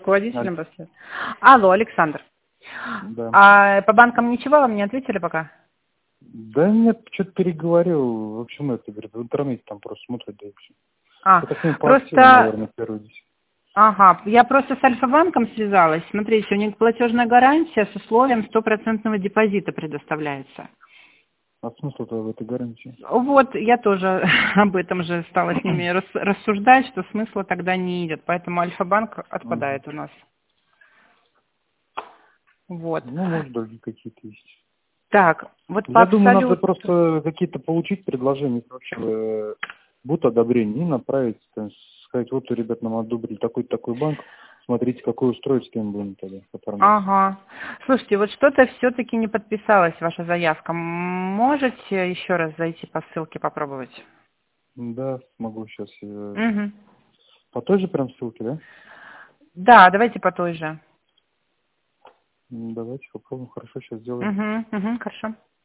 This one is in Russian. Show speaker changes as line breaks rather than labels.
руководителем после. Алло, Александр.
Да.
А по банкам ничего вам не ответили пока?
Да нет, что-то переговорил. В общем, это, говорит, в интернете там просто смотрят, да и все. Это к ним по активам,
Просто,
наверное, первый день.
ага, я просто с Альфа-банком связалась. Смотрите, у них платежная гарантия с условием 100% депозита предоставляется.
А смысл-то в этой гарантии?
Вот, я тоже об этом же стала с ними рассуждать, что смысла тогда не идет. Поэтому Альфа-банк отпадает у нас. Вот.
Ну, может, другие какие-то есть.
Так, вот по
Я думаю, надо
абсолюту.
просто какие-то получить предложения, если вообще будут одобрения, и направить, там, сказать, вот, ребят, нам одобрили такой-то такой банк, смотрите, какое устройство им будем тогда оформлять.
Ага. Слушайте, вот что-то все-таки не подписалась ваша заявка. Можете еще раз зайти по ссылке попробовать?
Да, могу сейчас.
Угу.
По той же прям ссылке, да?
Да, давайте по той же.
Давайте попробуем. Хорошо, сейчас сделаем.
Угу, угу, хорошо.